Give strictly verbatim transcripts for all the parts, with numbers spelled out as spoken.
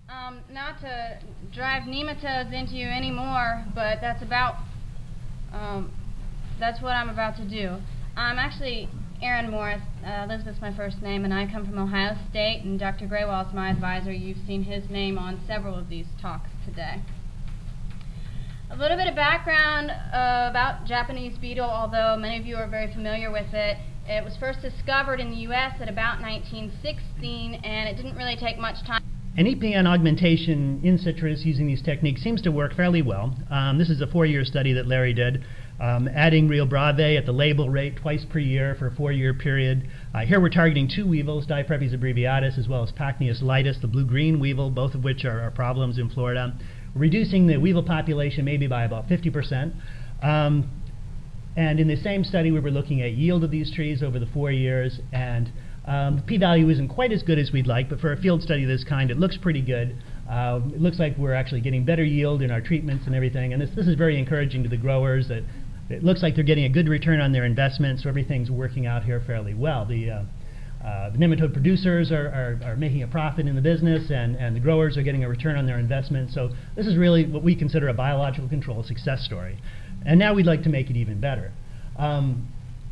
Um, not to drive nematodes into you anymore, but that's about, um, that's what I'm about to do. I'm actually Erin Morris. Uh, Elizabeth's my first name, and I come from Ohio State, and Doctor Graywall is my advisor. You've seen his name on several of these talks today. A little bit of background uh, about Japanese beetle, although many of you are very familiar with it. It was first discovered in the U S at about nineteen sixteen, and it didn't really take much time. And E P N augmentation in citrus using these techniques seems to work fairly well. Um, this is a four-year study that Larry did, um, adding Rio Brave at the label rate twice per year for a four-year period. Uh, here we're targeting two weevils, Diprepes abbreviatus as well as Pacnius lightus, the blue-green weevil, both of which are, are problems in Florida. Reducing the weevil population maybe by about fifty percent. Um, and in the same study we were looking at yield of these trees over the four years, and Um, the p-value isn't quite as good as we'd like, but for a field study of this kind, it looks pretty good. Uh, it looks like we're actually getting better yield in our treatments and everything, and this, this is very encouraging to the growers. That it looks like they're getting a good return on their investment, so everything's working out here fairly well. The, uh, uh, the nematode producers are, are, are making a profit in the business, and, and the growers are getting a return on their investment, so this is really what we consider a biological control success story. And now we'd like to make it even better. Um,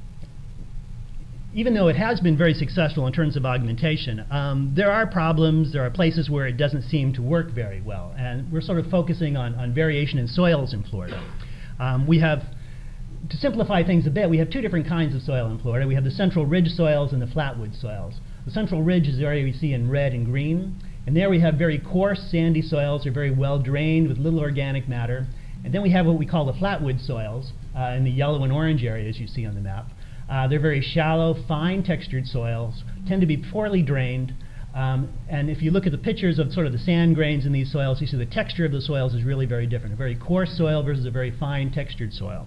Even though it has been very successful in terms of augmentation, um, there are problems, there are places where it doesn't seem to work very well, and we're sort of focusing on, on variation in soils in Florida. Um, we have, to simplify things a bit, we have two different kinds of soil in Florida. We have the central ridge soils and the flatwood soils. The central ridge is the area we see in red and green, and there we have very coarse sandy soils. They're very well drained with little organic matter. And then we have what we call the flatwood soils uh, in the yellow and orange areas you see on the map. Uh, they're very shallow, fine textured soils, tend to be poorly drained, um, and if you look at the pictures of sort of the sand grains in these soils, you see the texture of the soils is really very different. A very coarse soil versus a very fine textured soil.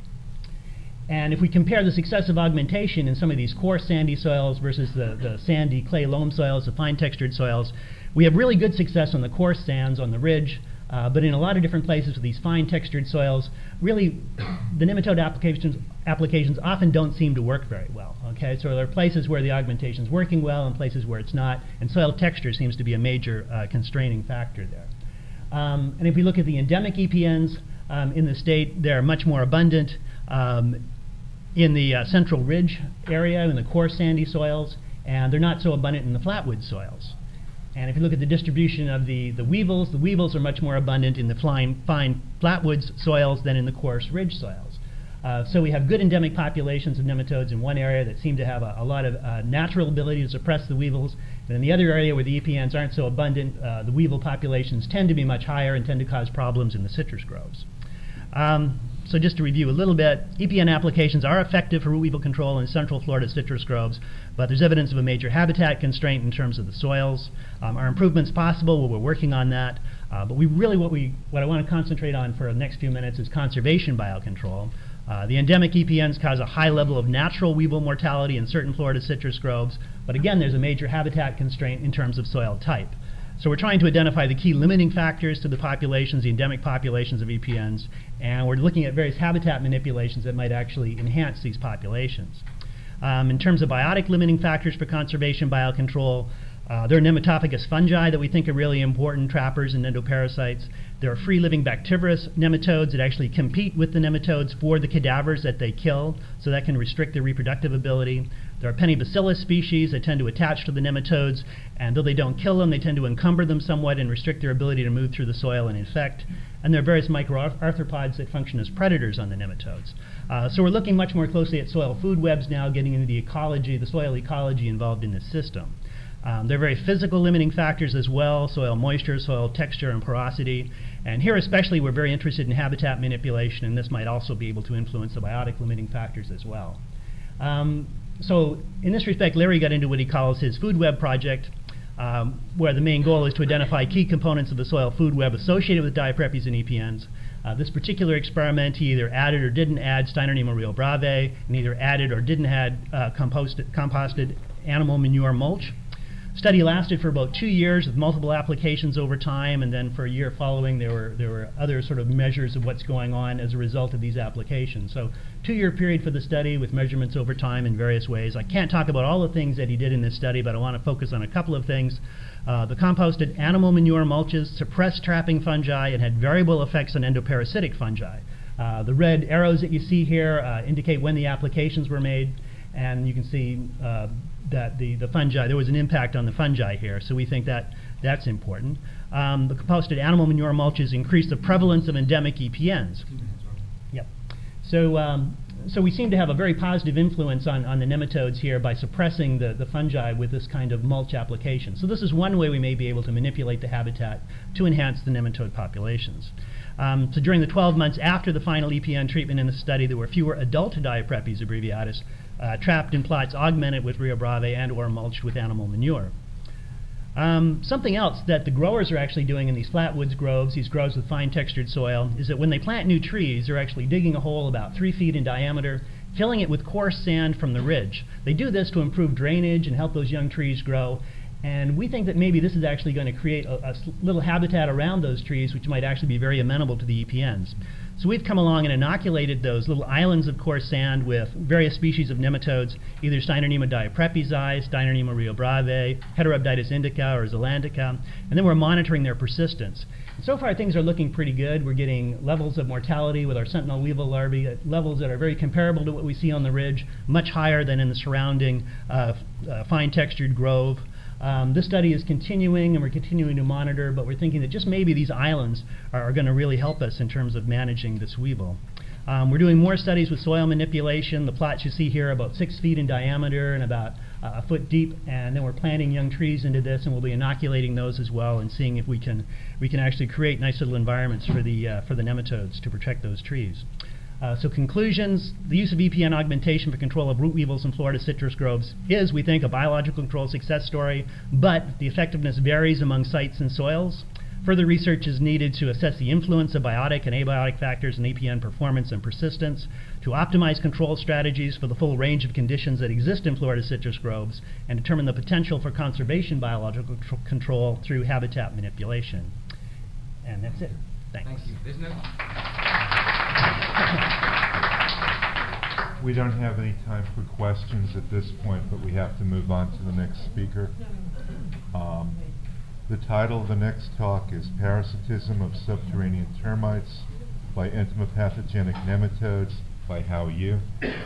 And if we compare the success of augmentation in some of these coarse sandy soils versus the, the sandy clay loam soils, the fine textured soils, we have really good success on the coarse sands on the ridge. Uh, but in a lot of different places with these fine textured soils, really the nematode applications, applications often don't seem to work very well. Okay, so there are places where the augmentation is working well and places where it's not, and soil texture seems to be a major uh, constraining factor there. Um, and if we look at the endemic E P Ns um, in the state, they're much more abundant um, in the uh, central ridge area, in the coarse sandy soils, and they're not so abundant in the flatwood soils. And if you look at the distribution of the, the weevils, the weevils are much more abundant in the fine, fine flatwoods soils than in the coarse ridge soils. Uh, so we have good endemic populations of nematodes in one area that seem to have a, a lot of uh, natural ability to suppress the weevils. And in the other area where the E P Ns aren't so abundant, uh, the weevil populations tend to be much higher and tend to cause problems in the citrus groves. Um, so just to review a little bit, E P N applications are effective for root weevil control in central Florida citrus groves, but there's evidence of a major habitat constraint in terms of the soils. Um, are improvements possible? Well, we're working on that. Uh, but we really, what we, what I want to concentrate on for the next few minutes is conservation biocontrol. Uh, the endemic E P Ns cause a high level of natural weevil mortality in certain Florida citrus groves, but again, there's a major habitat constraint in terms of soil type. So we're trying to identify the key limiting factors to the populations, the endemic populations of E P Ns, and we're looking at various habitat manipulations that might actually enhance these populations. Um, in terms of biotic limiting factors for conservation biocontrol, uh, there are nematophagous fungi that we think are really important trappers and endoparasites. There are free-living bactivorous nematodes that actually compete with the nematodes for the cadavers that they kill, so that can restrict their reproductive ability. There are Penibacillus species that tend to attach to the nematodes, and though they don't kill them, they tend to encumber them somewhat and restrict their ability to move through the soil and infect. And there are various microarthropods that function as predators on the nematodes. Uh, so we're looking much more closely at soil food webs now, getting into the ecology, the soil ecology involved in this system. Um, there are very physical limiting factors as well, soil moisture, soil texture, and porosity. And here especially we're very interested in habitat manipulation, and this might also be able to influence the biotic limiting factors as well. Um, so in this respect, Larry got into what he calls his food web project, um, where the main goal is to identify key components of the soil food web associated with Diprepes and E P Ns. Uh, this particular experiment, he either added or didn't add Steinernema Rio Brave, and either added or didn't add uh, composted, composted animal manure mulch. Study lasted for about two years with multiple applications over time, and then for a year following there were there were other sort of measures of what's going on as a result of these applications. So two-year period for the study with measurements over time in various ways. I can't talk about all the things that he did in this study, but I want to focus on a couple of things. Uh, the composted animal manure mulches suppressed trapping fungi and had variable effects on endoparasitic fungi. Uh, the red arrows that you see here uh, indicate when the applications were made, and you can see uh, that the, the fungi, there was an impact on the fungi here, so we think that that's important. Um, the composted animal manure mulches increase the prevalence of endemic E P Ns. Yep. So, um, so we seem to have a very positive influence on, on the nematodes here by suppressing the, the fungi with this kind of mulch application. So this is one way we may be able to manipulate the habitat to enhance the nematode populations. Um, so during the twelve months after the final E P N treatment in the study, there were fewer adult Diaprepes abbreviatus uh, trapped in plots augmented with Rio Brave and or mulched with animal manure. Um, something else that the growers are actually doing in these flatwoods groves, these groves with fine textured soil, is that when they plant new trees, they're actually digging a hole about three feet in diameter, filling it with coarse sand from the ridge. They do this to improve drainage and help those young trees grow. And we think that maybe this is actually going to create a, a little habitat around those trees which might actually be very amenable to the E P Ns. So we've come along and inoculated those little islands of coarse sand with various species of nematodes, either Steinernema diaprepes, Steinernema Rio Brave, Heterorhabditis indica or Zelandica, and then we're monitoring their persistence. And so far things are looking pretty good. We're getting levels of mortality with our sentinel weevil larvae at levels that are very comparable to what we see on the ridge, much higher than in the surrounding uh, uh, fine textured grove. Um, this study is continuing, and we're continuing to monitor, but we're thinking that just maybe these islands are, are going to really help us in terms of managing this weevil. Um, we're doing more studies with soil manipulation. The plots you see here are about six feet in diameter and about uh, a foot deep, and then we're planting young trees into this, and we'll be inoculating those as well and seeing if we can we can actually create nice little environments for the uh, for the nematodes to protect those trees. Uh, so conclusions, the use of E P N augmentation for control of root weevils in Florida citrus groves is, we think, a biological control success story, but the effectiveness varies among sites and soils. Further research is needed to assess the influence of biotic and abiotic factors in E P N performance and persistence, to optimize control strategies for the full range of conditions that exist in Florida citrus groves, and determine the potential for conservation biological tr control through habitat manipulation. And that's it. Thanks. Thank you. Isn't it? We don't have any time for questions at this point, but we have to move on to the next speaker. Um, the title of the next talk is Parasitism of Subterranean Termites by Entomopathogenic Nematodes by Hao Yu.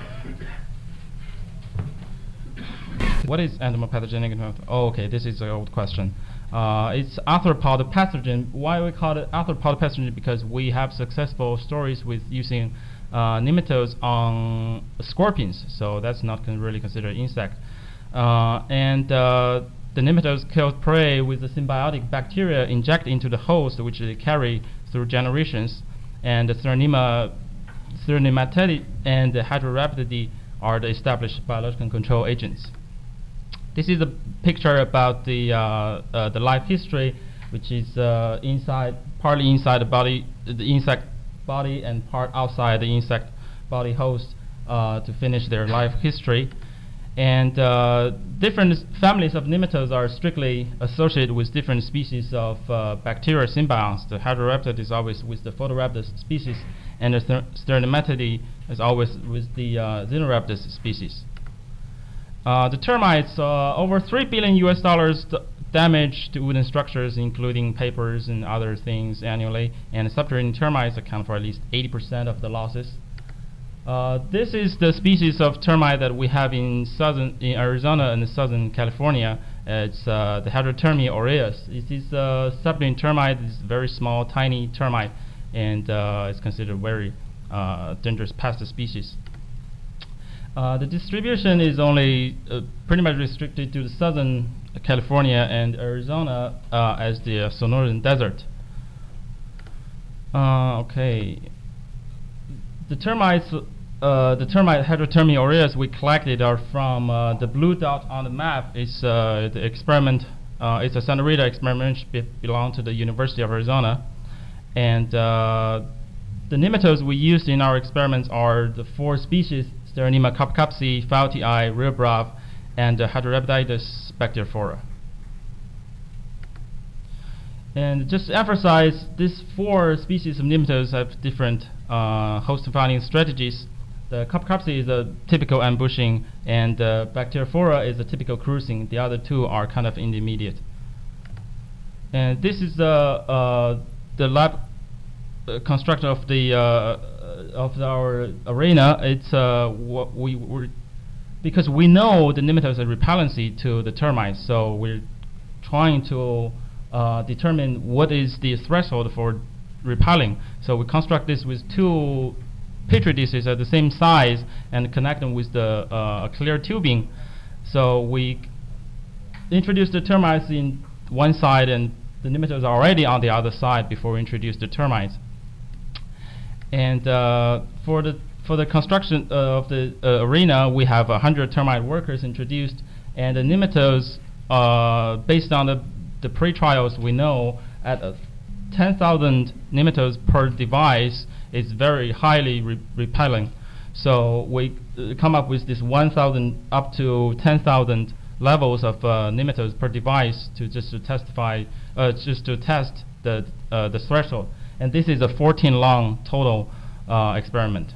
What is entomopathogenic nematode? Oh, okay, this is an old question. Uh, it's arthropod pathogen. Why we call it arthropod pathogen? Because we have successful stories with using uh, nematodes on scorpions, so that's not con really considered insect. Uh, and uh, the nematodes kill prey with the symbiotic bacteria inject into the host, which they carry through generations. And the Steinernema, Steinernema and the Heterorhabdidae are the established biological control agents. This is a picture about the uh, uh, the life history, which is uh, inside, partly inside the body, the insect body, and part outside the insect body host uh, to finish their life history. And uh, different families of nematodes are strictly associated with different species of uh, bacterial symbionts. The Heterorhabdidae is always with the Photorhabdus species, and the Steinernema is always with the uh, Xenorhabdus species. Uh, the termites, uh, over three billion U S dollars damage to wooden structures, including papers and other things annually, and subterranean termites account for at least eighty percent of the losses. Uh, this is the species of termite that we have in southern, in Arizona and southern California. Uh, it's uh, the Heterotermia aureus. It is a subterranean termite. It's a very small, tiny termite, and uh, it's considered a very uh, dangerous pest species. Uh, the distribution is only uh, pretty much restricted to the southern California and Arizona uh, as the uh, Sonoran Desert. Uh, okay. The termites, uh, the termite Heterotermia aureus we collected are from uh, the blue dot on the map. It's uh, the experiment. Uh, it's a Santa Rita experiment which be belong to the University of Arizona, and uh, the nematodes we used in our experiments are the four species: Steinernema kapkapsi, Fautii, Rio Brave, and uh, Heterorhabditis bacteriophora. And just to emphasize, these four species of nematodes have different uh, host finding strategies. The kapkapsi is a typical ambushing, and uh, bacteriophora is a typical cruising. The other two are kind of intermediate. And this is the uh, the lab uh, construction of the uh, of our arena. It's uh, what we were because we know the nematodes are repellency to the termites, so we're trying to uh, determine what is the threshold for repelling. So we construct this with two petri dishes at the same size and connect them with the uh, clear tubing. So we introduce the termites in one side and the nematodes are already on the other side before we introduce the termites. And uh, for the for the construction uh, of the uh, arena, we have a hundred termite workers introduced, and the nematodes, uh, based on the the pre-trials, we know at uh, ten thousand nematodes per device is very highly re repelling. So we uh, come up with this one thousand up to ten thousand levels of uh, nematodes per device to just to testify, uh, just to test the uh, the threshold. And this is a fourteen long total uh, experiment.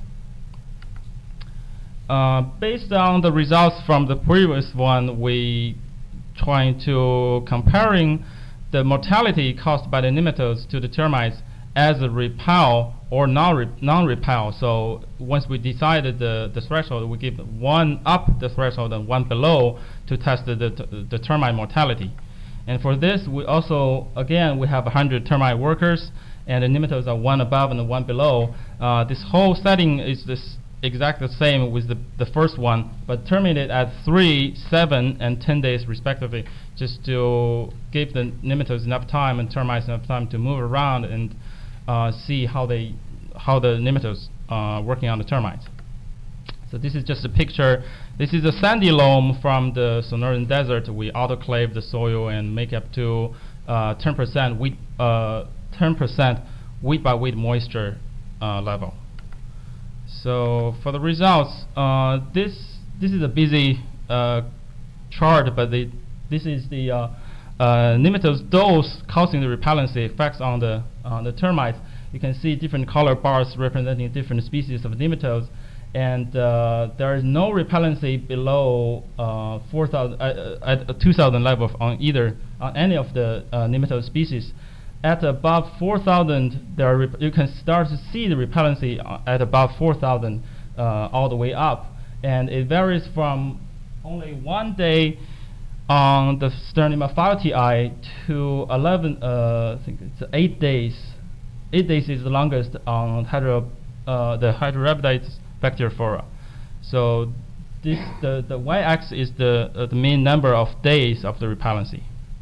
Uh, based on the results from the previous one, we trying to comparing the mortality caused by the nematodes to the termites as a repel or non non-repel. So once we decided the, the threshold, we give one up the threshold and one below to test the, the, the termite mortality. And for this, we also, again, we have one hundred termite workers, and the nematodes are one above and one below. Uh, this whole setting is this exactly the same with the, the first one, but terminated at three, seven, and ten days respectively, just to give the nematodes enough time and termites enough time to move around and uh, see how they, how the nematodes are working on the termites. So this is just a picture. This is a sandy loam from the Sonoran Desert. We autoclave the soil and make up to uh, ten percent wheat, uh, ten percent wheat by wheat moisture uh, level. So for the results, uh, this this is a busy uh, chart, but the, this is the uh, uh, nematodes dose causing the repellency effects on the on the termites. You can see different color bars representing different species of nematodes, and uh, there is no repellency below uh, four thousand uh, at a two thousand level on either on any of the uh, nematode species. At above four thousand, there are rep you can start to see the repellency uh, at above four thousand uh, all the way up, and it varies from only one day on the Sternema pfalzii to eleven, uh, I think it's eight days. Eight days is the longest on hydro, uh, the Hydrorhabdites Bacteriophora. So this the the y-axis is the uh, the mean number of days of the repellency.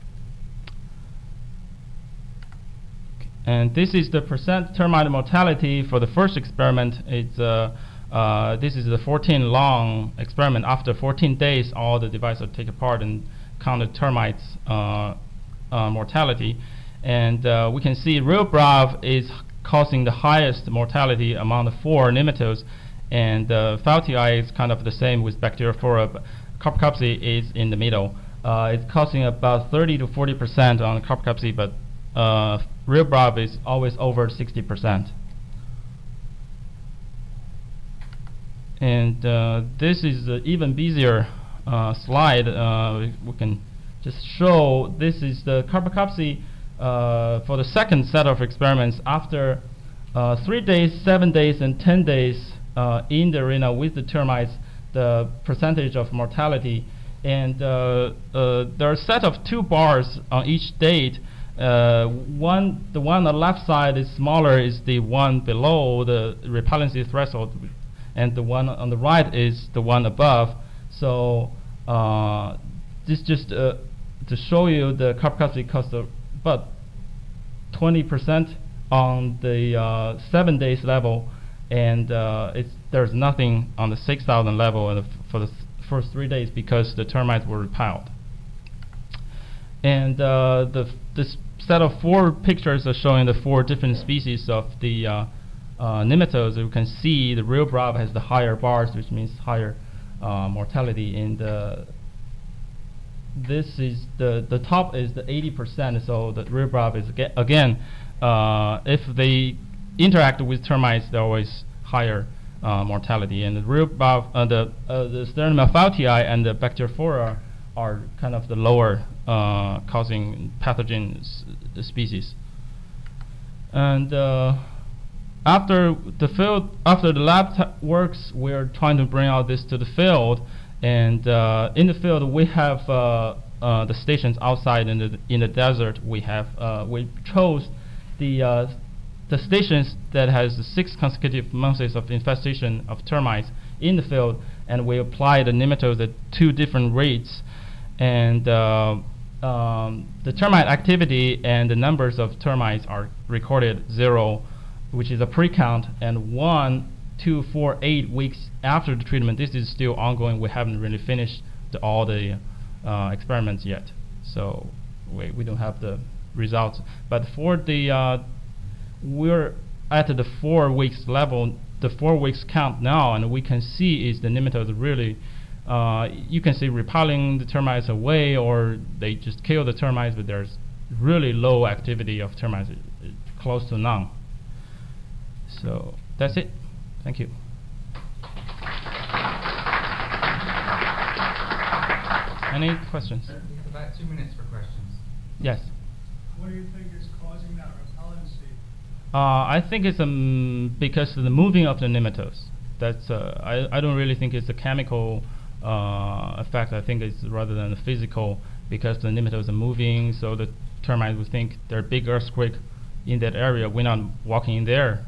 And this is the percent termite mortality for the first experiment. It's uh, uh, this is the fourteen long experiment. After fourteen days, all the devices are taken apart and counted termites uh, uh, mortality. And uh, we can see Rilbrav is causing the highest mortality among the four nematodes, and uh, pfalzii is kind of the same with Bacteriophora, but Carpocapsae is in the middle. Uh, it's causing about thirty to forty percent on Carpocapsae, but uh, Rilbrav is always over sixty percent. And uh, this is an even busier uh, slide. Uh, we, we can just show this is the Carpocapsae uh, for the second set of experiments after uh, three days, seven days, and ten days uh, in the arena with the termites, the percentage of mortality. And uh, uh, there are a set of two bars on each date. Uh, one, the one on the left side is smaller, is the one below the repellency threshold, and the one on the right is the one above. So uh, this just uh, to show you the Carpocapsae cost about twenty percent on the uh, seven days level, and uh, it's there's nothing on the six thousand level and for the first three days because the termites were repelled. And uh, the this set of four pictures are showing the four different species of the uh, uh, nematodes. You can see the Rilbrav has the higher bars, which means higher uh, mortality. And the this is the the top is the eighty percent. So the Rilbrav is aga again, uh, if they interact with termites, they're always higher uh, mortality. And the Rilbrav, uh, the uh, the Sternema pfalzii and the Bacteriophora are kind of the lower uh, causing pathogen s- species. And uh, after the field, after the lab t- works, we're trying to bring out this to the field. And uh, in the field, we have uh, uh, the stations outside in the in the desert. We have uh, we chose the uh, the stations that has six consecutive months of infestation of termites in the field, and we apply the nematodes at two different rates. And uh, um, the termite activity and the numbers of termites are recorded zero, which is a pre-count, and one, two, four, eight weeks after the treatment. This is still ongoing. We haven't really finished the, all the uh, experiments yet, so we we don't have the results. But for the uh, we're at the four weeks level, the four weeks count now, and we can see is the nematodes really. Uh, you can see repelling the termites away, or they just kill the termites, but there's really low activity of termites, uh, close to none. So that's it. Thank you. Any questions? We have about two minutes for questions. Yes. What do you think is causing that repellency? Uh, I think it's um, because of the moving of the nematodes. That's uh, I I don't really think it's a chemical uh, effect. I think it's rather than a physical, because the nematodes are moving, so the termites would think there's a big earthquake in that area. We're not walking in there.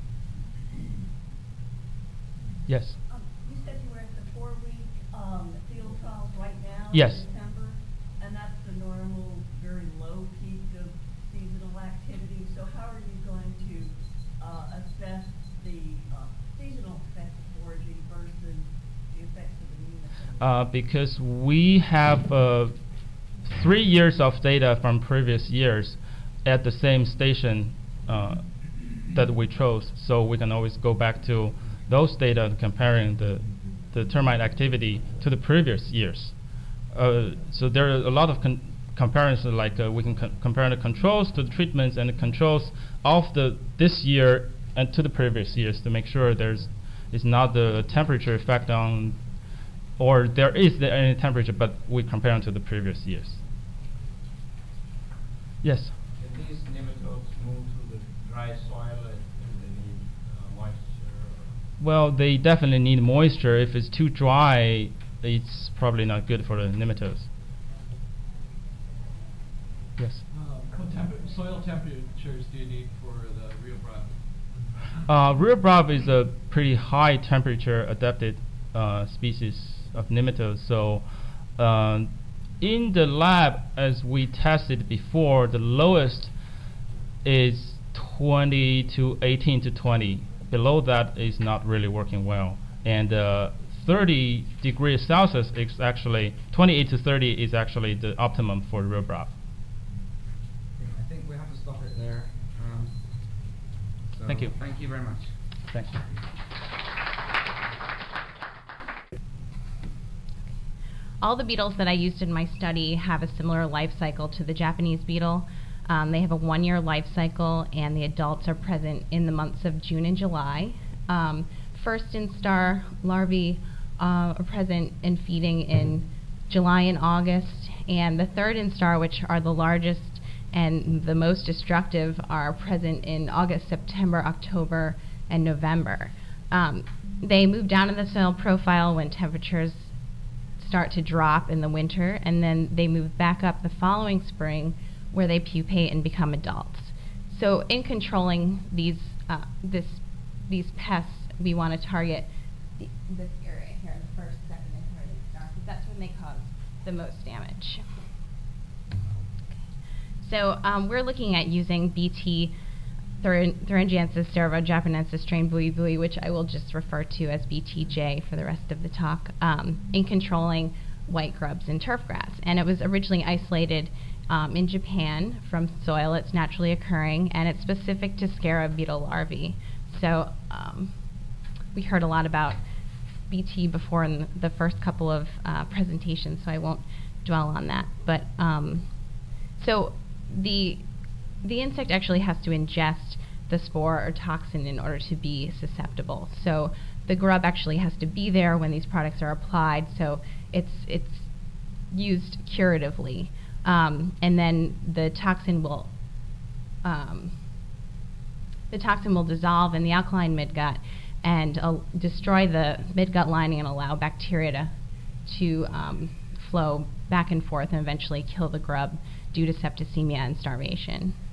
Yes. Um, you said you were at the four-week um, field trials right now Yes. in December, and that's the normal, very low peak of seasonal activity. So how are you going to uh, assess the uh, seasonal effects of foraging versus the effects of the nematodes? Uh, because we have uh, three years of data from previous years at the same station uh, that we chose, so we can always go back to those data comparing the the termite activity to the previous years. Uh, so there are a lot of con- comparisons, like uh, we can co- compare the controls to the treatments and the controls of the this year and to the previous years to make sure there's is not the temperature effect on, or there is the, any temperature, but we compare them to the previous years. Yes. Can these nematodes move to the dry soil and do they need uh, moisture? Well, they definitely need moisture. If it's too dry, it's probably not good for the nematodes. Yes. Uh, what temper- soil temperatures do you need for the Rio Bravo? Uh, Rio Bravo is a pretty high temperature adapted uh, species of nematodes. So, um, in the lab, as we tested before, the lowest is twenty to eighteen to twenty. Below that is not really working well. And uh, thirty degrees Celsius is actually, twenty-eight to thirty is actually the optimum for Rio Bravo. Okay, I think we have to stop it there. Um, so Thank you. Thank you very much. Thanks. All the beetles that I used in my study have a similar life cycle to the Japanese beetle. Um, they have a one-year life cycle, and the adults are present in the months of June and July. Um, first instar larvae uh, are present and feeding in July and August, and the third instar, which are the largest and the most destructive, are present in August, September, October, and November. Um, they move down in the soil profile when temperatures start to drop in the winter, and then they move back up the following spring, where they pupate and become adults. So in controlling these uh, this these pests, we want to target the, this area here, the first, second, and third instar, because that's when they cause the most damage. So um, we're looking at using B T Thuringiensis cerevisiapanensis strain Bui Bui, which I will just refer to as B T J for the rest of the talk, um, in controlling white grubs and turfgrass. And it was originally isolated um, in Japan from soil it's naturally occurring, and it's specific to scarab beetle larvae. So um, we heard a lot about B T before in the first couple of uh, presentations, so I won't dwell on that. But um, so the the insect actually has to ingest the spore or toxin in order to be susceptible. So the grub actually has to be there when these products are applied, so it's it's used curatively. Um, and then the toxin will um, the toxin will dissolve in the alkaline midgut and uh, destroy the midgut lining and allow bacteria to, to um, flow back and forth and eventually kill the grub due to septicemia and starvation.